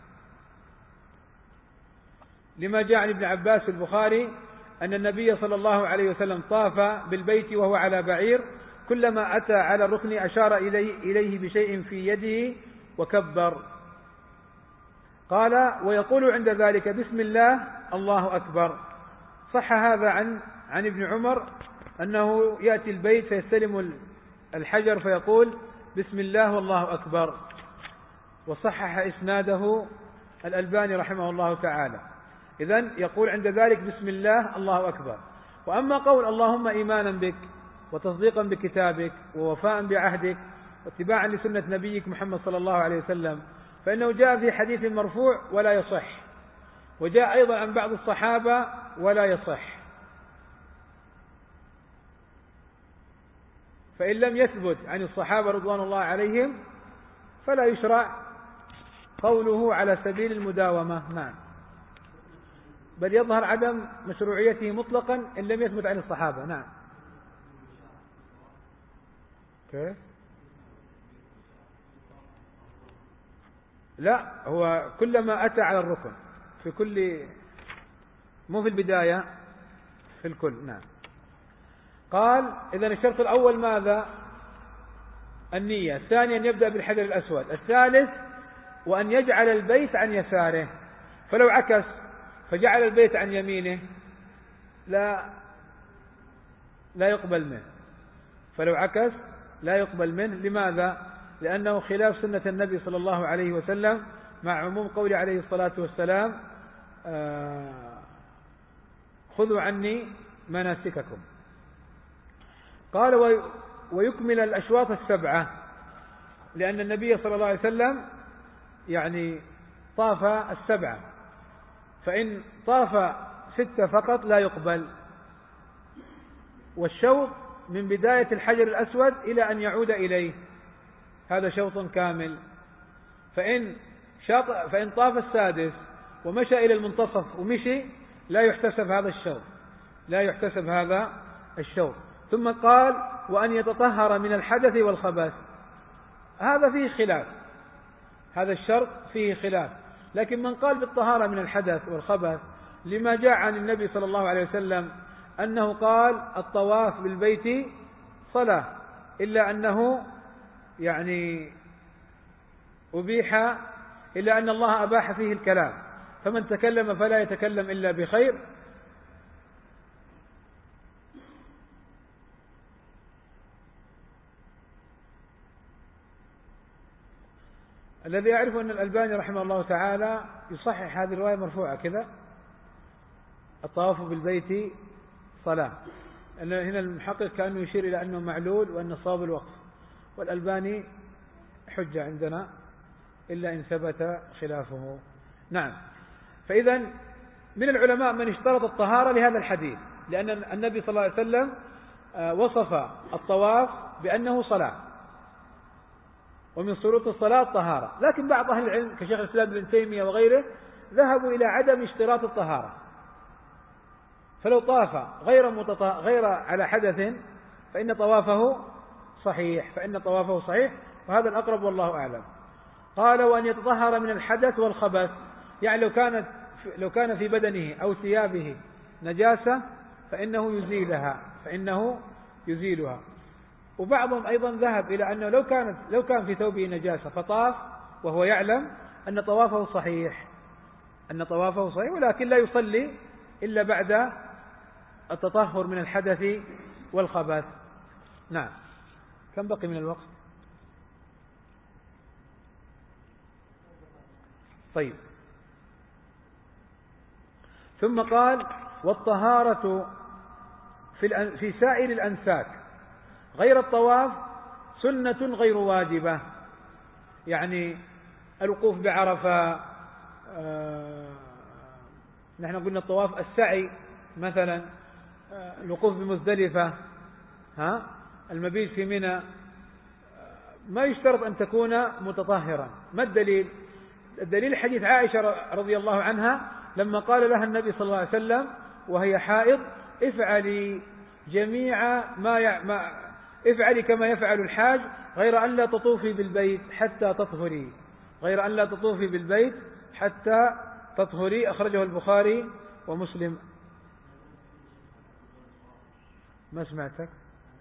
Speaker 1: لما جاء عن ابن عباس في البخاري أن النبي صلى الله عليه وسلم طاف بالبيت وهو على بعير، كلما أتى على الركن أشار إليه, إليه بشيء في يده وكبر. قال: ويقول عند ذلك: بسم الله الله أكبر. صح هذا عن عن ابن عمر أنه يأتي البيت فيستلم الحجر فيقول: بسم الله والله أكبر، وصحح إسناده الألباني رحمه الله تعالى. إذن يقول عند ذلك: بسم الله الله أكبر. وأما قول اللهم إيمانا بك وتصديقا بكتابك ووفاء بعهدك واتباعا لسنة نبيك محمد صلى الله عليه وسلم، فإنه جاء في حديث مرفوع ولا يصح، وجاء أيضا عن بعض الصحابة ولا يصح. فإن لم يثبت عن الصحابة رضوان الله عليهم فلا يشرع قوله على سبيل المداومة. نعم. بل يظهر عدم مشروعيته مطلقا إن لم يثبت عن الصحابة. نعم. كيف؟ لا، هو كلما أتى على الركن في كل، مو في البداية، في الكل. نعم. قال إذن الشرط الأول ماذا؟ النية. ثانيا يبدأ بالحجر الأسود. الثالث وأن يجعل البيت عن يساره، فلو عكس فجعل البيت عن يمينه لا لا يقبل منه، فلو عكس لا يقبل منه. لماذا؟ لأنه خلاف سنة النبي صلى الله عليه وسلم، مع عموم قوله عليه الصلاة والسلام آه خذوا عني مناسككم. قال ويكمل الأشواط السبعة، لأن النبي صلى الله عليه وسلم يعني طاف السبعة، فإن طاف ستة فقط لا يقبل. والشوط من بداية الحجر الأسود إلى أن يعود إليه، هذا شوط كامل. فإن شاط فإن طاف السادس ومشى إلى المنتصف ومشي لا يحتسب هذا الشوط، لا يحتسب هذا الشوط. ثم قال وأن يتطهر من الحدث والخبث، هذا فيه خلاف، هذا الشرط فيه خلاف. لكن من قال بالطهارة من الحدث والخبث لما جاء عن النبي صلى الله عليه وسلم أنه قال الطواف بالبيت صلاة، إلا أنه يعني أبيح، إلا أن الله أباح فيه الكلام، فمن تكلم فلا يتكلم إلا بخير. الذي أعرف أن الألباني رحمه الله تعالى يصحح هذه الرواية مرفوعة كذا، الطواف بالبيت صلاة. هنا المحقق كأنه يشير إلى أنه معلول وأن صواب الوقف، والألباني حجة عندنا إلا إن ثبت خلافه. نعم. فإذا من العلماء من اشترط الطهارة لهذا الحديث، لأن النبي صلى الله عليه وسلم وصف الطواف بأنه صلاة، ومن شروط الصلاة الطهارة. لكن بعض أهل العلم كشيخ الإسلام ابن تيمية وغيره ذهبوا إلى عدم اشتراط الطهارة، فلو طاف غير متطه... غير على حدث فإن طوافه صحيح، فإن طوافه صحيح، وهذا الأقرب والله أعلم. قال وأن يتطهر من الحدث والخبث، يعني لو كانت لو كان في بدنه أو ثيابه نجاسة فإنه يزيلها، فإنه يزيلها. وبعضهم أيضا ذهب إلى أنه لو كانت لو كان في ثوبه نجاسة فطاف وهو يعلم أن طوافه صحيح، أن طوافه صحيح، ولكن لا يصلي إلا بعد التطهر من الحدث والخبث. نعم. كم بقي من الوقت؟ طيب. ثم قال والطهارة في في سائر الأنساك غير الطواف سنة غير واجبة، يعني الوقوف بعرفة، آه نحن قلنا الطواف السعي مثلا، آه الوقوف بمزدلفة، ها المبيت في منى، آه ما يشترط أن تكون متطهرا. ما الدليل؟ الدليل حديث عائشة رضي الله عنها لما قال لها النبي صلى الله عليه وسلم وهي حائض افعلي جميع ما, ي... ما افعلي كما يفعل الحاج غير أن لا تطوفي بالبيت حتى تطهري، غير أن لا تطوفي بالبيت حتى تطهري. أخرجه البخاري ومسلم. ما سمعتك؟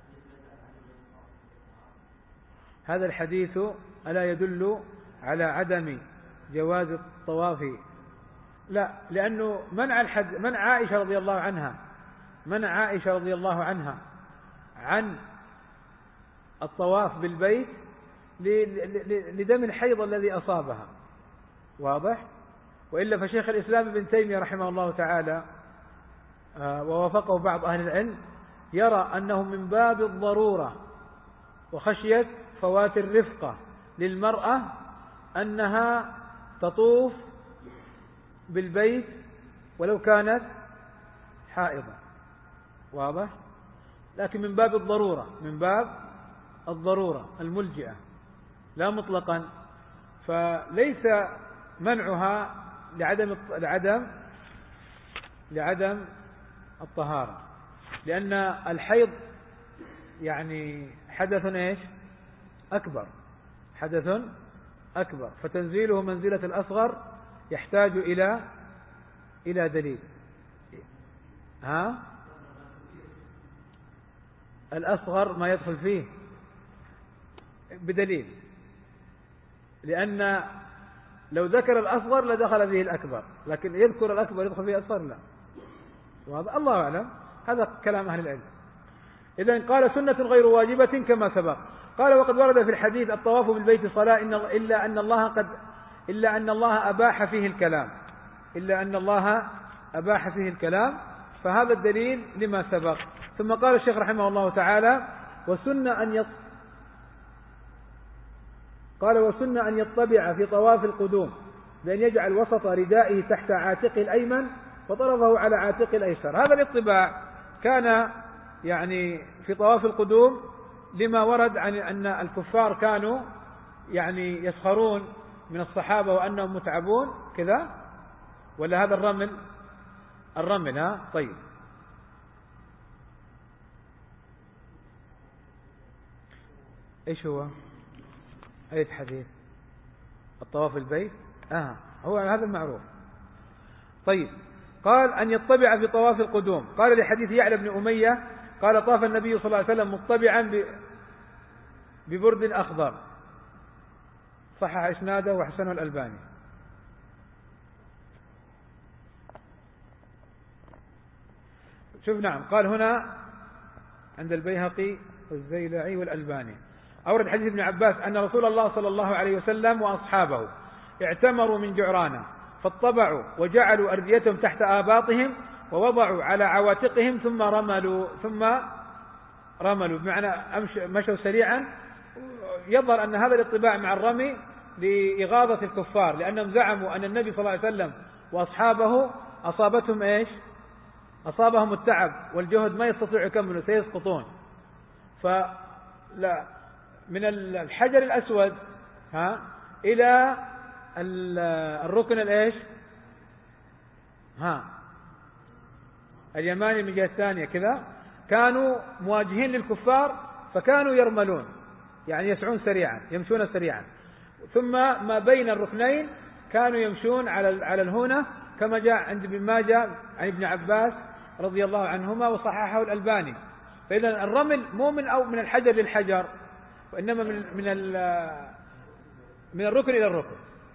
Speaker 1: هذا الحديث ألا يدل على عدم جواز الطواف؟ لا، لأنه منع الحد منع عائشة رضي الله عنها منع عائشة رضي الله عنها عن الطواف بالبيت لدم الحيض الذي أصابها، واضح؟ وإلا فشيخ الإسلام ابن تيمية رحمه الله تعالى ووافقه بعض أهل العلم يرى أنه من باب الضرورة وخشية فوات الرفقة للمرأة أنها تطوف بالبيت ولو كانت حائضة، واضح؟ لكن من باب الضرورة، من باب الضرورة الملجئة لا مطلقا، فليس منعها لعدم لعدم لعدم الطهارة، لأن الحيض يعني حدث إيش أكبر، حدث أكبر، فتنزيله منزلة الأصغر يحتاج إلى إلى دليل. ها الأصغر ما يدخل فيه بدليل، لأن لو ذكر الأصغر لدخل به الأكبر، لكن يذكر الأكبر يدخل فيه الأصغر لا. وهذا الله أعلم، هذا كلام أهل العلم. إذن قال سنة غير واجبة كما سبق. قال وقد ورد في الحديث الطواف بالبيت صلاة إن إلا أن الله قد إلا أن الله أباح فيه الكلام إلا أن الله أباح فيه الكلام فهذا الدليل لما سبق. ثم قال الشيخ رحمه الله تعالى وسنة أن يط... قال وسنة أن يطبع في طواف القدوم بأن يجعل وسط ردائه تحت عاتقه الأيمن وطرفه على عاتقه الأيسر. هذا الاطباع كان يعني في طواف القدوم لما ورد عن أن الكفار كانوا يعني يسخرون من الصحابة وأنهم متعبون كذا، ولا هذا الرمل الرمل ها طيب. ايش هو أي حديث الطواف البيت آه هو هذا المعروف. طيب قال أن يطبع في طواف القدوم. قال لحديث يعلى بن أمية قال طاف النبي صلى الله عليه وسلم مطبعا ببرد أخضر، صحح إسناده وحسنه الألباني. شوف نعم قال هنا عند البيهقي والزيلعي والألباني أورد حديث ابن عباس أن رسول الله صلى الله عليه وسلم وأصحابه اعتمروا من جعرانة فاطبعوا وجعلوا أرديتهم تحت آباطهم ووضعوا على عواتقهم ثم رملوا ثم رملوا بمعنى مشوا سريعا. يظهر أن هذا الاطباع مع الرمي لإغاظة الكفار، لأنهم زعموا أن النبي صلى الله عليه وسلم وأصحابه أصابتهم إيش أصابهم التعب والجهد ما يستطيعوا يكملوا سيسقطون. فلا من الحجر الأسود ها إلى الركن الإيش ها اليماني من جهة ثانية كذا كانوا مواجهين للكفار فكانوا يرملون يعني يسعون سريعا يمشون سريعا، ثم ما بين الركنين كانوا يمشون على على الهونة كما جاء عند ابن ماجه عن ابن عباس رضي الله عنهما وصححه الألباني. فإذا الرمل مو من أو من الحجر للحجر وإنما من من من الركن إلى الركن،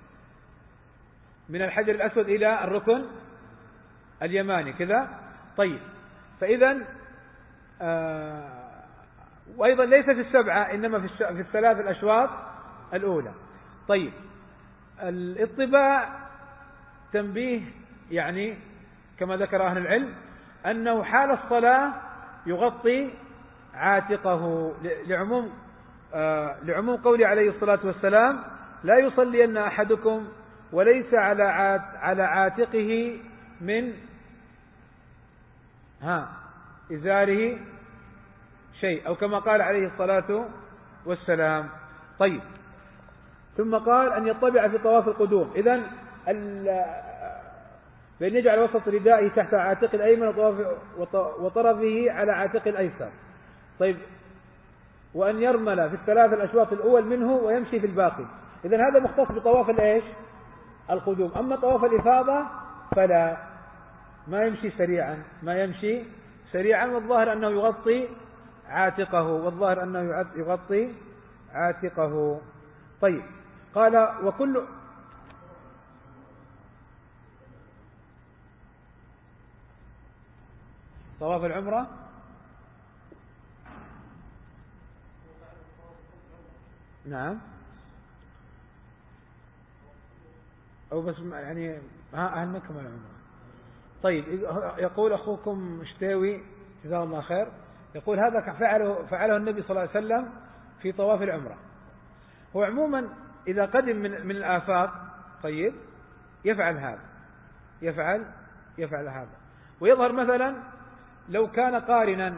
Speaker 1: من الحجر الأسود إلى الركن اليماني كذا. طيب فإذا آه وأيضا ليس في السبعة إنما في في الثلاث الأشواط الأولى. طيب الاطباع تنبيه يعني كما ذكر أهل العلم أنه حال الصلاة يغطي عاتقه لعموم آه لعموم قوله عليه الصلاة والسلام لا يصلين أحدكم وليس على على عاتقه من ها إزاره شيء أو كما قال عليه الصلاة والسلام. طيب ثم قال أن يطبع في طواف القدوم. إذن بأن يجعل وسط ردائه تحت عاتق الأيمن وطرفه على عاتق الأيسر. طيب وأن يرمل في الثلاث الأشواط الأول منه ويمشي في الباقي. إذن هذا مختص بطواف الإيش القدوم. أما طواف الإفاضة فلا ما يمشي سريعا ما يمشي سريعا والظاهر أنه يغطي عاتقه والظاهر أنه يغطي عاتقه. طيب قال وكل طواف العمرة نعم أو بس يعني ها أهل مكة من العمرة. طيب يقول أخوكم مشتاوي جزاه الله خير يقول هذا فعله فعله النبي صلى الله عليه وسلم في طواف العمرة. هو عموما إذا قدم من من الآفاق طيب يفعل هذا يفعل يفعل هذا ويظهر مثلا لو كان قارنا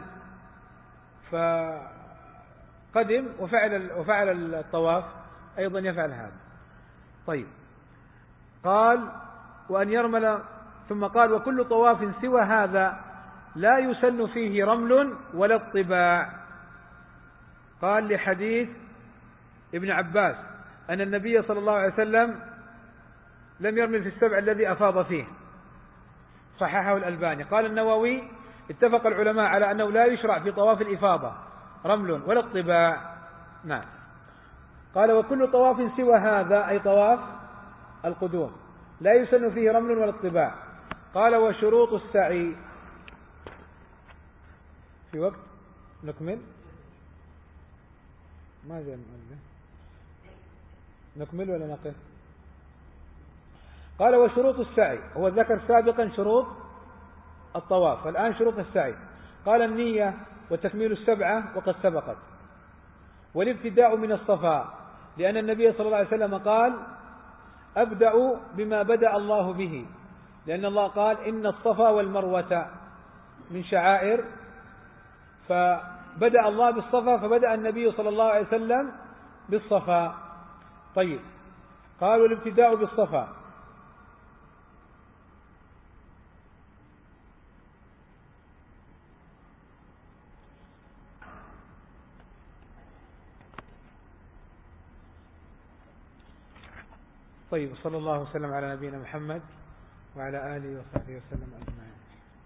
Speaker 1: فقدم وفعل وفعل الطواف أيضا يفعل هذا. طيب قال وأن يرمل ثم قال وكل طواف سوى هذا لا يسن فيه رمل ولا اطباع. قال لحديث ابن عباس أن النبي صلى الله عليه وسلم لم يرمل في السبع الذي أفاض فيه، صححه الألباني. قال النووي اتفق العلماء على أنه لا يشرع في طواف الإفاضة رمل ولا اطباع. نعم. قال وكل طواف سوى هذا أي طواف القدوم لا يسن فيه رمل ولا اطباع. قال وشروط السعي في وقت نكمل ما زال نكمل ولا نقف. قال وشروط السعي، هو ذكر سابقا شروط الطواف والآن شروط السعي. قال النية وتكميل السبعة وقد سبقت، والابتداء من الصفا لأن النبي صلى الله عليه وسلم قال أبدأ بما بدأ الله به، لأن الله قال إن الصفا والمروة من شعائر، فبدأ الله بالصفا فبدأ النبي صلى الله عليه وسلم بالصفا. طيب قالوا الابتداء بالصفا. طيب صلى الله وسلم على نبينا محمد وعلى آله وصحبه وسلم.